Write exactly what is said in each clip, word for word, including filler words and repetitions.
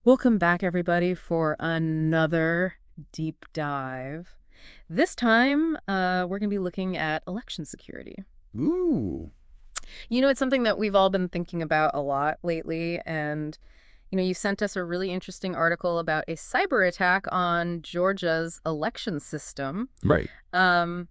Welcome back, everybody, for another deep dive. This time, uh, we're going to be looking at election security. Ooh. You know, it's something that we've all been thinking about a lot lately, and, you know, you sent us a really interesting article about a cyber attack on Georgia's election system. Right. Um,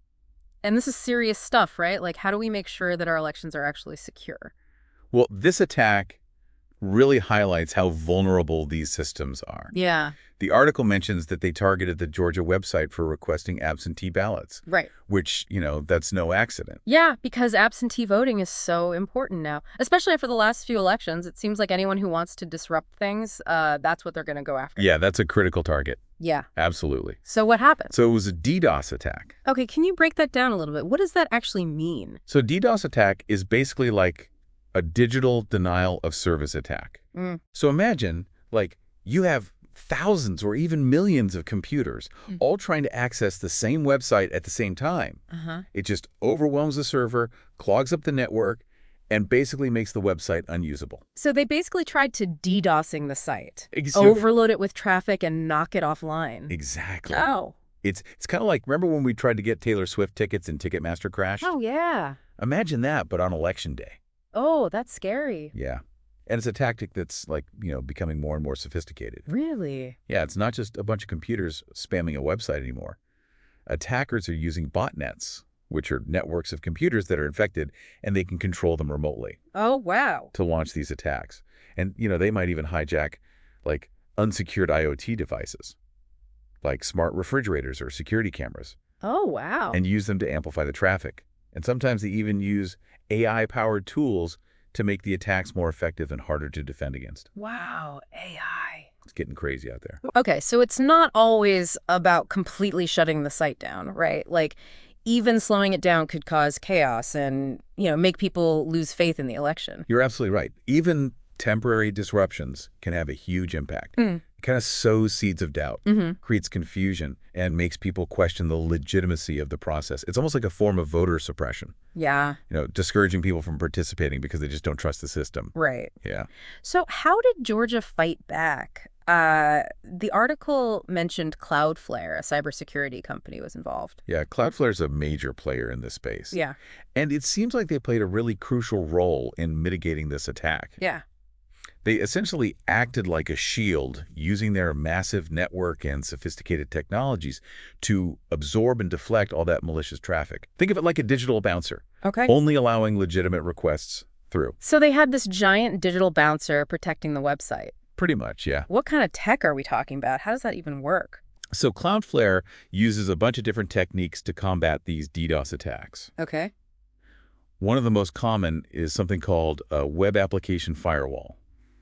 and this is serious stuff, right? Like, how do we make sure that our elections are actually secure? Well, this attack really highlights how vulnerable these systems are. Yeah, The article mentions that they targeted the Georgia website for requesting absentee ballots, right. which, you know, that's no accident. Yeah, because absentee voting is so important now, especially after the last few elections. It seems like anyone who wants to disrupt things, uh, that's what they're going to go after. Yeah, that's a critical target. Yeah. Absolutely. So what happened? So it was a DDoS attack. Okay, can you break that down a little bit? What does that actually mean? So DDoS attack is basically like a digital denial of service attack. Mm. So imagine, like, you have thousands or even millions of computers Mm. all trying to access the same website at the same time. Uh-huh. It just overwhelms the server, clogs up the network, and basically makes the website unusable. So they basically tried to DDoSing the site, Ex- overload it with traffic and knock it offline. Exactly. Oh. It's it's kind of like, remember when we tried to get Taylor Swift tickets and Ticketmaster crashed? Oh, yeah. Imagine that, but on election day. Oh, that's scary. Yeah. And it's a tactic that's, like, you know, becoming more and more sophisticated. Really? Yeah, it's not just a bunch of computers spamming a website anymore. Attackers are using botnets, which are networks of computers that are infected, and they can control them remotely Oh, wow. to launch these attacks. And, you know, they might even hijack, like, unsecured I O T devices, like smart refrigerators or security cameras, Oh, wow. and use them to amplify the traffic. And sometimes they even use A I-powered tools to make the attacks more effective and harder to defend against. Wow, A I. It's getting crazy out there. Okay, so it's not always about completely shutting the site down, right? Like, even slowing it down could cause chaos and, you know, make people lose faith in the election. You're absolutely right. Even temporary disruptions can have a huge impact. Mm. It kind of sows seeds of doubt, Mm-hmm. creates confusion, and makes people question the legitimacy of the process. It's almost like a form of voter suppression, Yeah, you know, discouraging people from participating because they just don't trust the system. right. Yeah. So how did Georgia fight back? Uh, the article mentioned Cloudflare, a cybersecurity company, was involved. Yeah, Cloudflare's a major player in this space. Yeah. And it seems like they played a really crucial role in mitigating this attack. Yeah. They essentially acted like a shield, using their massive network and sophisticated technologies to absorb and deflect all that malicious traffic. Think of it like a digital bouncer, Okay. only allowing legitimate requests through. So they had this giant digital bouncer protecting the website. Pretty much, yeah. What kind of tech are we talking about? How does that even work? So Cloudflare uses a bunch of different techniques to combat these DDoS attacks. Okay. One of the most common is something called a web application firewall,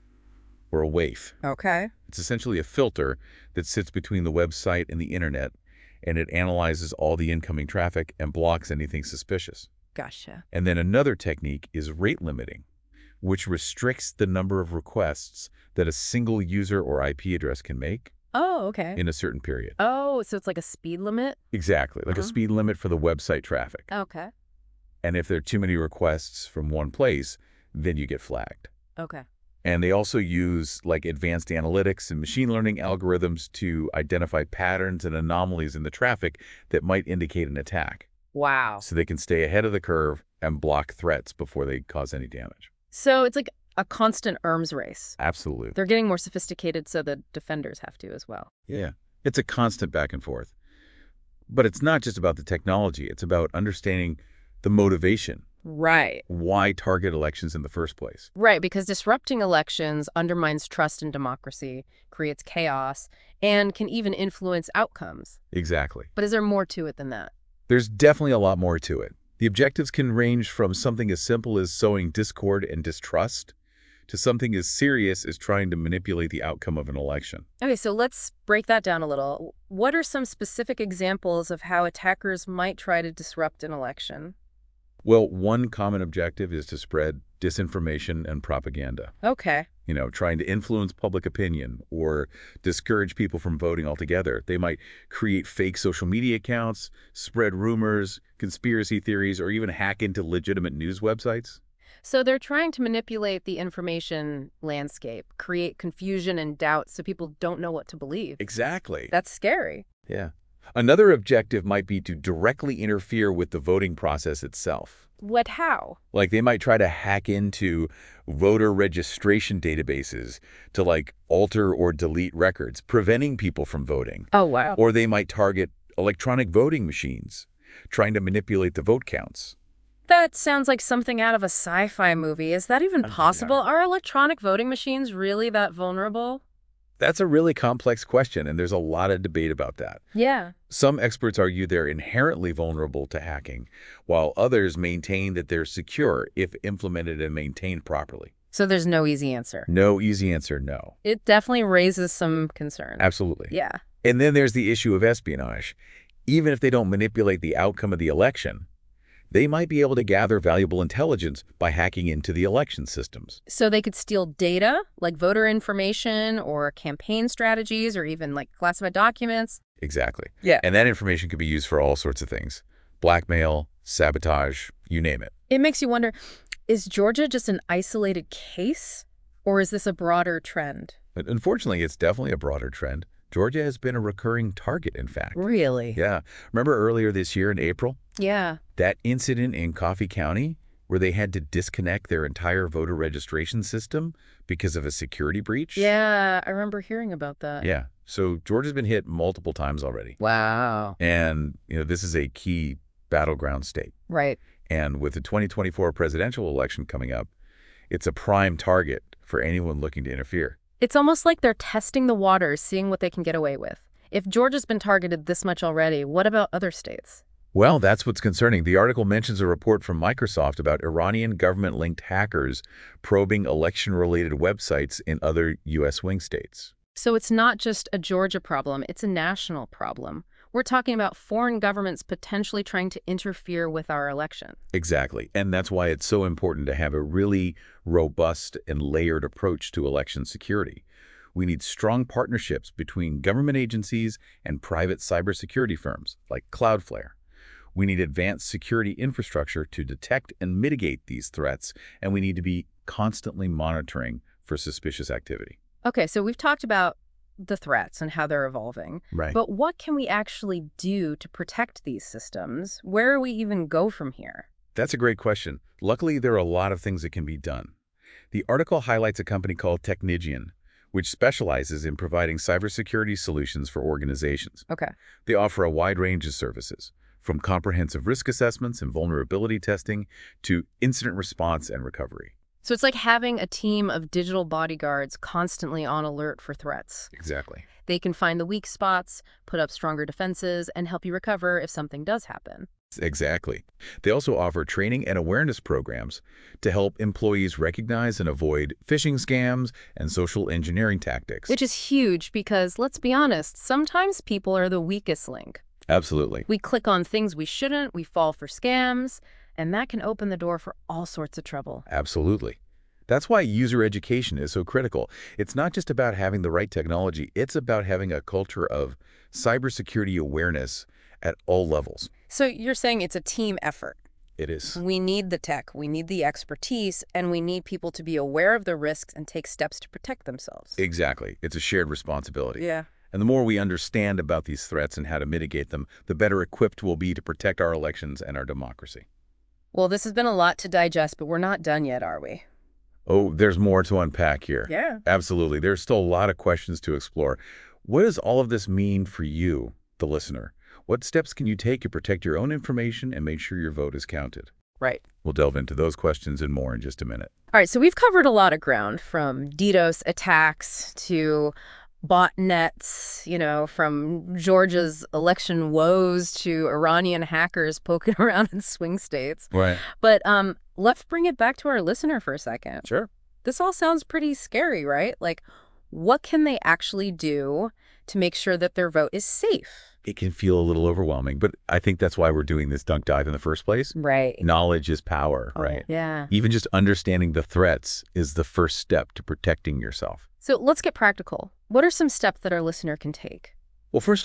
or a W A F. Okay. It's essentially a filter that sits between the website and the internet, and it analyzes all the incoming traffic and blocks anything suspicious. Gotcha. And then another technique is rate limiting, which restricts the number of requests that a single user or I P address can make Oh, okay. in a certain period. Oh, so it's like a speed limit? Exactly, like Uh-huh. a speed limit for the website traffic. Okay. And if there are too many requests from one place, then you get flagged. Okay. And they also use like advanced analytics and machine learning algorithms to identify patterns and anomalies in the traffic that might indicate an attack, Wow. so they can stay ahead of the curve and block threats before they cause any damage. So it's like a constant arms race. Absolutely. They're getting more sophisticated, so the defenders have to as well. Yeah. It's a constant back and forth. But it's not just about the technology. It's about understanding the motivation, Right. why target elections in the first place. Right, because disrupting elections undermines trust in democracy, creates chaos, and can even influence outcomes. Exactly. But is there more to it than that? There's definitely a lot more to it. The objectives can range from something as simple as sowing discord and distrust to something as serious as trying to manipulate the outcome of an election. Okay, so let's break that down a little. What are some specific examples of how attackers might try to disrupt an election? Well, one common objective is to spread disinformation and propaganda. Okay. You know, trying to influence public opinion or discourage people from voting altogether. They might create fake social media accounts, spread rumors, conspiracy theories, or even hack into legitimate news websites. So they're trying to manipulate the information landscape, create confusion and doubt so people don't know what to believe. Exactly. That's scary. Yeah. Another objective might be to directly interfere with the voting process itself. What how? Like they might try to hack into voter registration databases to like alter or delete records, preventing people from voting. Oh, wow. Or they might target electronic voting machines, trying to manipulate the vote counts. That sounds like something out of a sci-fi movie. Is that even Uh, possible? yeah. Are electronic voting machines really that vulnerable? That's a really complex question, and there's a lot of debate about that. Yeah. Some experts argue they're inherently vulnerable to hacking, while others maintain that they're secure if implemented and maintained properly. So there's no easy answer. No easy answer, no. It definitely raises some concern. Absolutely. Yeah. And then there's the issue of espionage. Even if they don't manipulate the outcome of the election, they might be able to gather valuable intelligence by hacking into the election systems. So they could steal data, like voter information or campaign strategies or even like classified documents. Exactly. Yeah. And that information could be used for all sorts of things. Blackmail, sabotage, you name it. It makes you wonder, is Georgia just an isolated case or is this a broader trend? But unfortunately, it's definitely a broader trend. Georgia has been a recurring target, in fact. Really? Yeah. Remember earlier this year in April? Yeah. That incident in Coffee County where they had to disconnect their entire voter registration system because of a security breach? Yeah, I remember hearing about that. Yeah. So Georgia's been hit multiple times already. Wow. And, you know, this is a key battleground state. Right. And with the twenty twenty-four presidential election coming up, it's a prime target for anyone looking to interfere. It's almost like they're testing the waters, seeing what they can get away with. If Georgia's been targeted this much already, what about other states? Well, that's what's concerning. The article mentions a report from Microsoft about Iranian government-linked hackers probing election-related websites in other U S swing states. So it's not just a Georgia problem, it's a national problem. We're talking about foreign governments potentially trying to interfere with our election. Exactly. And that's why it's so important to have a really robust and layered approach to election security. We need strong partnerships between government agencies and private cybersecurity firms like Cloudflare. We need advanced security infrastructure to detect and mitigate these threats, and we need to be constantly monitoring for suspicious activity. Okay, so we've talked about the threats and how they're evolving. Right. But what can we actually do to protect these systems? Where do we even go from here? That's a great question. Luckily, there are a lot of things that can be done. The article highlights a company called Technigian, which specializes in providing cybersecurity solutions for organizations. Okay. They offer a wide range of services, from comprehensive risk assessments and vulnerability testing to incident response and recovery. So it's like having a team of digital bodyguards constantly on alert for threats. Exactly. They can find the weak spots, put up stronger defenses, and help you recover if something does happen. Exactly. They also offer training and awareness programs to help employees recognize and avoid phishing scams and social engineering tactics. Which is huge because, let's be honest, sometimes people are the weakest link. Absolutely. We click on things we shouldn't, we fall for scams, and that can open the door for all sorts of trouble. Absolutely. That's why user education is so critical. It's not just about having the right technology, it's about having a culture of cybersecurity awareness at all levels. So you're saying it's a team effort. It is. We need the tech, we need the expertise, and we need people to be aware of the risks and take steps to protect themselves. Exactly. It's a shared responsibility. Yeah. And the more we understand about these threats and how to mitigate them, the better equipped we'll be to protect our elections and our democracy. Well, this has been a lot to digest, but we're not done yet, are we? Oh, there's more to unpack here. Yeah. Absolutely. There's still a lot of questions to explore. What does all of this mean for you, the listener? What steps can you take to protect your own information and make sure your vote is counted? Right. We'll delve into those questions and more in just a minute. All right, so we've covered a lot of ground, from DDoS attacks to botnets, you know, from Georgia's election woes to Iranian hackers poking around in swing states. Right. But um, let's bring it back to our listener for a second. Sure. This all sounds pretty scary, right? Like, what can they actually do to make sure that their vote is safe? It can feel a little overwhelming, but I think that's why we're doing this dunk dive in the first place. Right. Knowledge is power, Oh, right? yeah. Even just understanding the threats is the first step to protecting yourself. So let's get practical. What are some steps that our listener can take? Well, first off,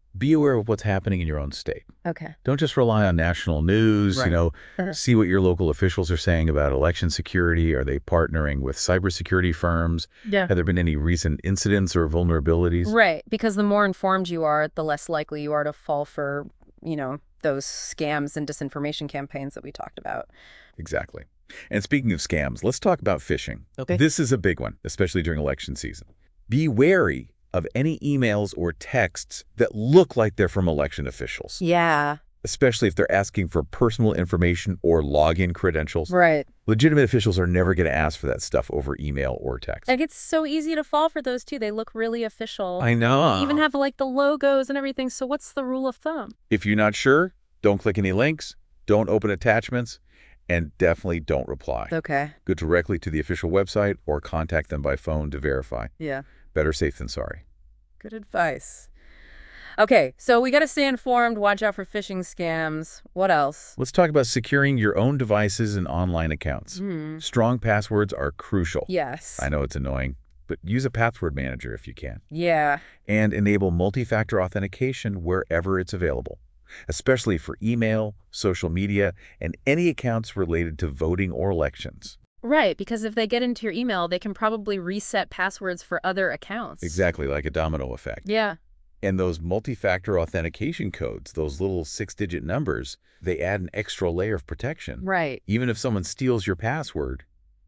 Be aware of what's happening in your own state. Okay. Don't just rely on national news, Right. you know, Uh-huh. see what your local officials are saying about election security. Are they partnering with cybersecurity firms? Yeah. Have there been any recent incidents or vulnerabilities? Right, because the more informed you are, the less likely you are to fall for, you know, those scams and disinformation campaigns that we talked about. Exactly. And speaking of scams, let's talk about phishing. Okay. This is a big one, especially during election season. Be wary of any emails or texts that look like they're from election officials, Yeah, especially if they're asking for personal information or login credentials. right. Legitimate officials are never going to ask for that stuff over email or text. Like, it's so easy to fall for those, too. They look really official. I know. They even have, like, the logos and everything. So what's the rule of thumb? If you're not sure, don't click any links, don't open attachments, and definitely don't reply. Okay. Go directly to the official website or contact them by phone to verify. Yeah. Better safe than sorry. Good advice. Okay, so we got to stay informed, watch out for phishing scams. What else? Let's talk about securing your own devices and online accounts. Hmm. Strong passwords are crucial. Yes. I know it's annoying, but use a password manager if you can. Yeah. And enable multi-factor authentication wherever it's available, especially for email, social media, and any accounts related to voting or elections. Right, because if they get into your email, they can probably reset passwords for other accounts. Exactly, like a domino effect. Yeah. And those multi-factor authentication codes, those little six-digit numbers, they add an extra layer of protection. Right. Even if someone steals your password,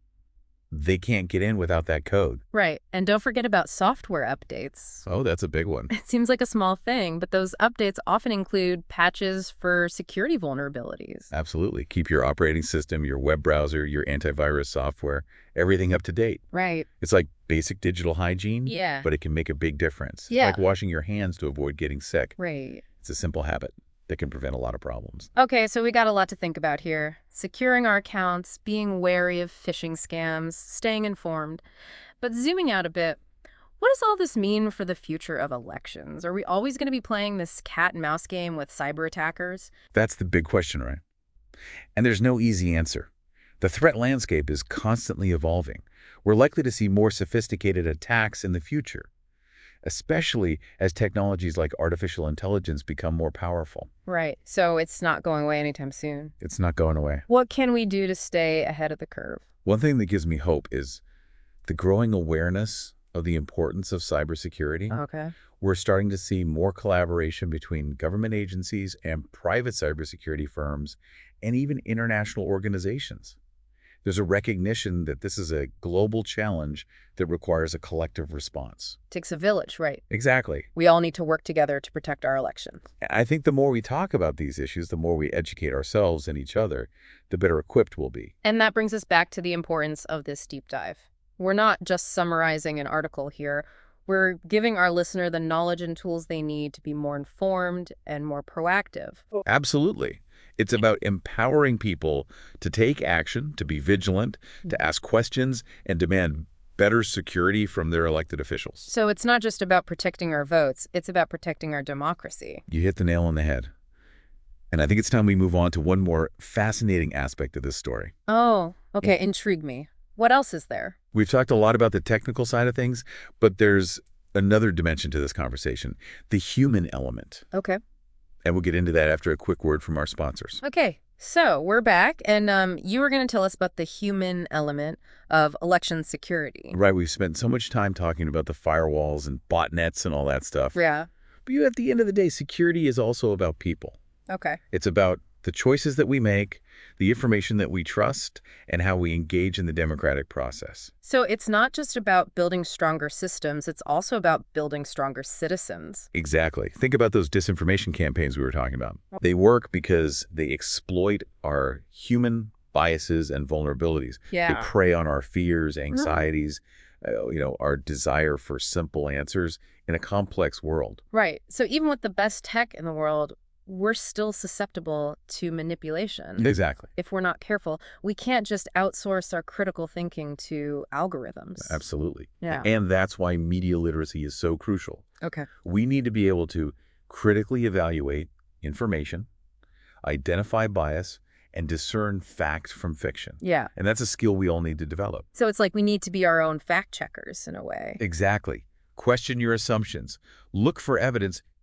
they can't get in without that code. Right. And don't forget about software updates. Oh, that's a big one. It seems like a small thing, but those updates often include patches for security vulnerabilities. Absolutely. Keep your operating system, your web browser, your antivirus software, everything up to date. Right. It's like basic digital hygiene, Yeah. but it can make a big difference. It's Yeah. like washing your hands to avoid getting sick. Right. It's a simple habit that can prevent a lot of problems. Okay, so we got a lot to think about here. Securing our accounts, being wary of phishing scams, staying informed. But zooming out a bit, what does all this mean for the future of elections? Are we always going to be playing this cat and mouse game with cyber attackers? That's the big question, right? And there's no easy answer. The threat landscape is constantly evolving. We're likely to see more sophisticated attacks in the future, especially as technologies like artificial intelligence become more powerful. Right, so it's not going away anytime soon. It's not going away. What can we do to stay ahead of the curve? One thing that gives me hope is the growing awareness of the importance of cybersecurity. Okay. We're starting to see more collaboration between government agencies and private cybersecurity firms and even international organizations. There's a recognition that this is a global challenge that requires a collective response. Takes a village, right? Exactly. We all need to work together to protect our elections. I think the more we talk about these issues, the more we educate ourselves and each other, the better equipped we'll be. And that brings us back to the importance of this deep dive. We're not just summarizing an article here. We're giving our listener the knowledge and tools they need to be more informed and more proactive. Absolutely. It's about empowering people to take action, to be vigilant, to ask questions, and demand better security from their elected officials. So it's not just about protecting our votes, it's about protecting our democracy. You hit the nail on the head. And I think it's time we move on to one more fascinating aspect of this story. Oh, okay, intrigue me. What else is there? We've talked a lot about the technical side of things, but there's another dimension to this conversation, the human element. Okay. And we'll get into that after a quick word from our sponsors. Okay, so we're back, and um, you were going to tell us about the human element of election security. Right, we've spent so much time talking about the firewalls and botnets and all that stuff. Yeah. But you, at the end of the day, security is also about people. Okay. It's about the choices that we make, the information that we trust, and how we engage in the democratic process. So it's not just about building stronger systems, it's also about building stronger citizens. Exactly. Think about those disinformation campaigns we were talking about. They work because they exploit our human biases and vulnerabilities. Yeah. They prey on our fears, anxieties, uh, you know, our desire for simple answers in a complex world. Right. So even with the best tech in the world, we're still susceptible to manipulation. Exactly. If we're not careful, we can't just outsource our critical thinking to algorithms. Absolutely. Yeah. And that's why media literacy is so crucial. Okay. We need to be able to critically evaluate information, identify bias, and discern fact from fiction. Yeah. And that's a skill we all need to develop. So it's like we need to be our own fact checkers in a way. Exactly. Question your assumptions. Look for evidence.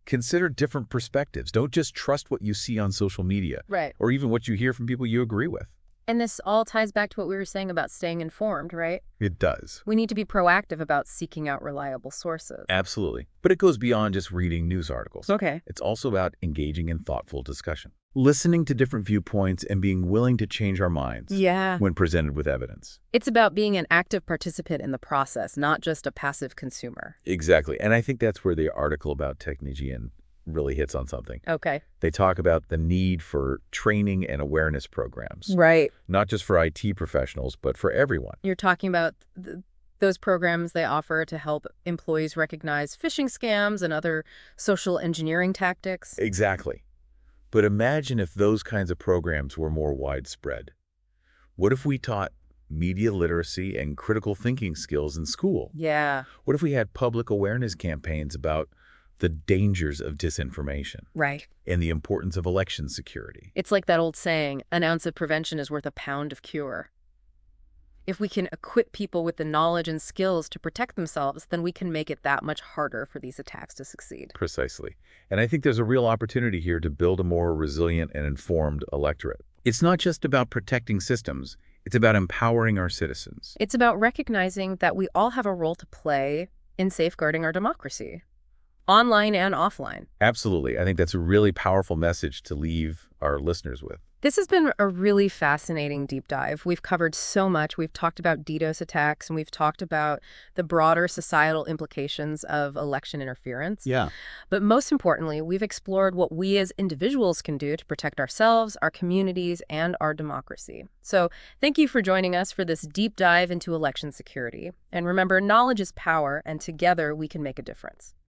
Consider different perspectives. Don't just trust what you see on social media Right. or even what you hear from people you agree with. And this all ties back to what we were saying about staying informed, right? It does. We need to be proactive about seeking out reliable sources. Absolutely. But it goes beyond just reading news articles. Okay. It's also about engaging in thoughtful discussion, listening to different viewpoints and being willing to change our minds Yeah. when presented with evidence. It's about being an active participant in the process, not just a passive consumer. Exactly. And I think that's where the article about Technigian really hits on something. Okay. They talk about the need for training and awareness programs, Right. not just for I T professionals, but for everyone. You're talking about th those programs they offer to help employees recognize phishing scams and other social engineering tactics. Exactly. But imagine if those kinds of programs were more widespread. What if we taught media literacy and critical thinking skills in school? Yeah. What if we had public awareness campaigns about the dangers of disinformation Right. and the importance of election security? It's like that old saying, an ounce of prevention is worth a pound of cure. If we can equip people with the knowledge and skills to protect themselves, then we can make it that much harder for these attacks to succeed. Precisely. And I think there's a real opportunity here to build a more resilient and informed electorate. It's not just about protecting systems, it's about empowering our citizens. It's about recognizing that we all have a role to play in safeguarding our democracy, online and offline. Absolutely. I think that's a really powerful message to leave our listeners with. This has been a really fascinating deep dive. We've covered so much. We've talked about DDoS attacks, and we've talked about the broader societal implications of election interference. Yeah. But most importantly, we've explored what we as individuals can do to protect ourselves, our communities, and our democracy. So thank you for joining us for this deep dive into election security. And remember, knowledge is power, and together we can make a difference.